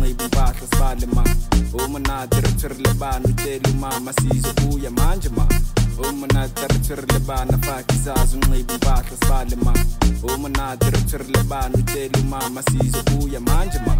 unxiba impahla sibale ma uma nadirithiri bana utshela umama sizobuya manje ma uma nadirithiri bana faka izazi unxiba impahla sibale ma uma nadirithiri bana utshela umama sizobuya manje ma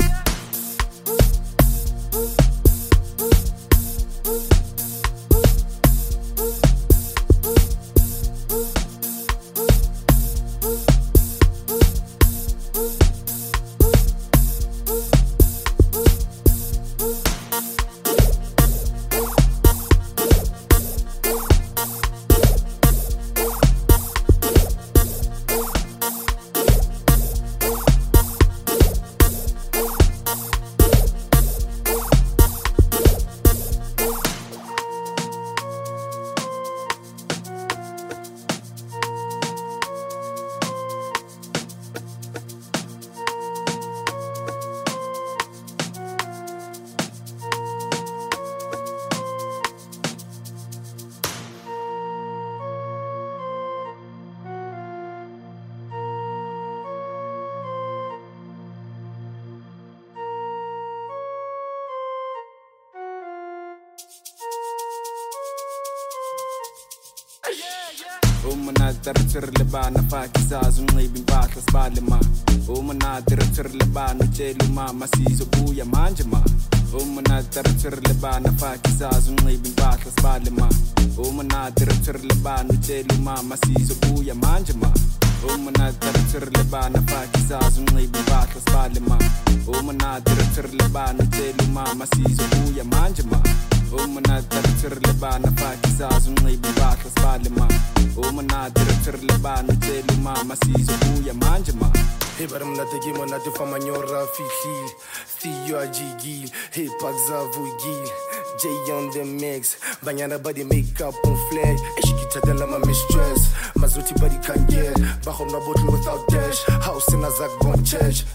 uma nadirithiri bana faka izazi unxiba impahla sibale ma uma nadirithiri bana utshela umama sizobuya manje ma uma nadirithiri bana faka izazi unxiba impahla sibale ma uma nadirithiri bana utshela umama sizobuya manje ma uma nadirithiri bana faka izazi unxiba impahla sibale ma uma nadirithiri bana utshela umama sizobuya manje ma uma nadirithiri bana faka izazi unxiba impahla sibale ma uma nadirithiri bana utshela umama sizobuya manje ma Hey, but I'm not the game, I'm not the fama nyora fihlil Theo ajigil, hey, pagzavugil J on the mix, banyana body makeup on flag Eshikita dela my mistress, mazuti body can get Bajo na bottle without dash, house in a zak bon church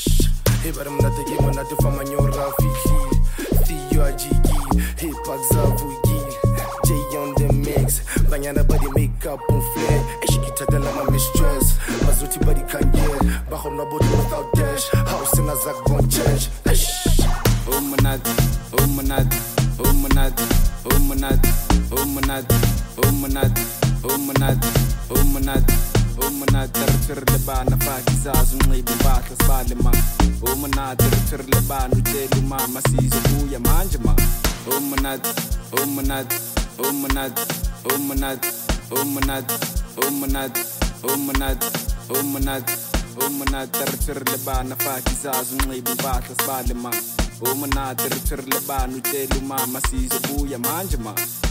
Hey, but I'm not the game, I'm not the fama nyora fihlil Theo ajigil, hey, pagzavugil J on the mix, banyana body makeup on flag Eshikita dela my mistress, mazuti body can get Bajo na bottle without dash, house in a zak bon church Umanad, umanad, umanad, umanad, umanad, umanad, umanad, umanad, umanad, dirithiri bana faka izazi unxiba impahla sibale ma uma nadirithiri bana utshela umama sizobuya manje ma umanad, umanad, umanad, umanad, umanad, umanad, umanad, umanad, umanad, dirithiri bana faka izazi unxiba impahla sibale ma uma nadirithiri bana utshela umama sizobuya manje ma